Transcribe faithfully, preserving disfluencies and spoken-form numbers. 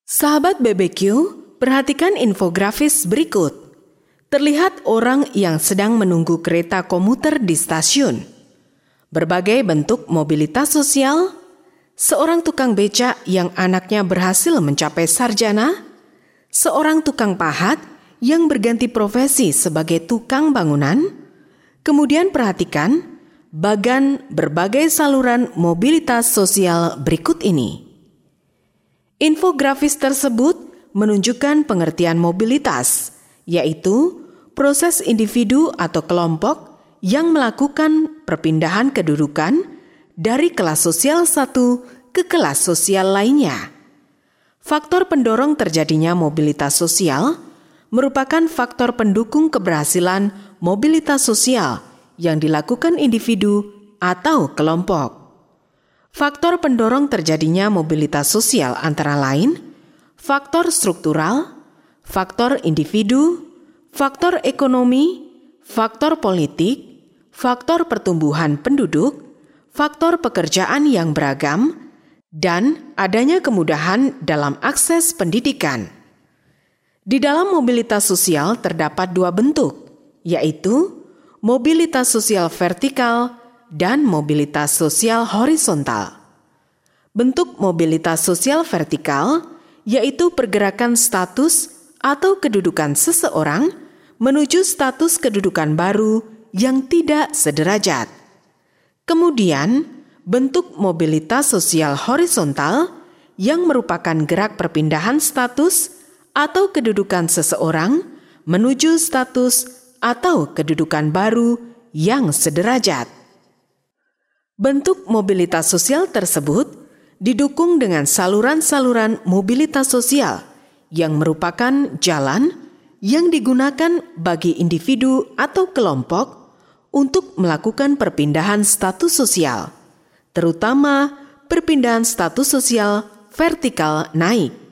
Sahabat B B Q, perhatikan infografis berikut. Terlihat orang yang sedang menunggu kereta komuter di stasiun. Berbagai bentuk mobilitas sosial, seorang tukang becak yang anaknya berhasil mencapai sarjana, seorang tukang pahat yang berganti profesi sebagai tukang bangunan. Kemudian perhatikan bagan berbagai saluran mobilitas sosial berikut ini. Infografis tersebut menunjukkan pengertian mobilitas, yaitu proses individu atau kelompok yang melakukan perpindahan kedudukan dari kelas sosial satu ke kelas sosial lainnya. Faktor pendorong terjadinya mobilitas sosial merupakan faktor pendukung keberhasilan mobilitas sosial yang dilakukan individu atau kelompok. Faktor pendorong terjadinya mobilitas sosial antara lain faktor struktural, faktor individu, faktor ekonomi, faktor politik, faktor pertumbuhan penduduk, faktor pekerjaan yang beragam, dan adanya kemudahan dalam akses pendidikan. Di dalam mobilitas sosial terdapat dua bentuk, yaitu mobilitas sosial vertikal dan mobilitas sosial horizontal. Bentuk mobilitas sosial vertikal yaitu pergerakan status atau kedudukan seseorang menuju status kedudukan baru yang tidak sederajat. Kemudian, bentuk mobilitas sosial horizontal yang merupakan gerak perpindahan status atau kedudukan seseorang menuju status atau kedudukan baru yang sederajat. Bentuk mobilitas sosial tersebut didukung dengan saluran-saluran mobilitas sosial yang merupakan jalan yang digunakan bagi individu atau kelompok untuk melakukan perpindahan status sosial, terutama perpindahan status sosial vertikal naik.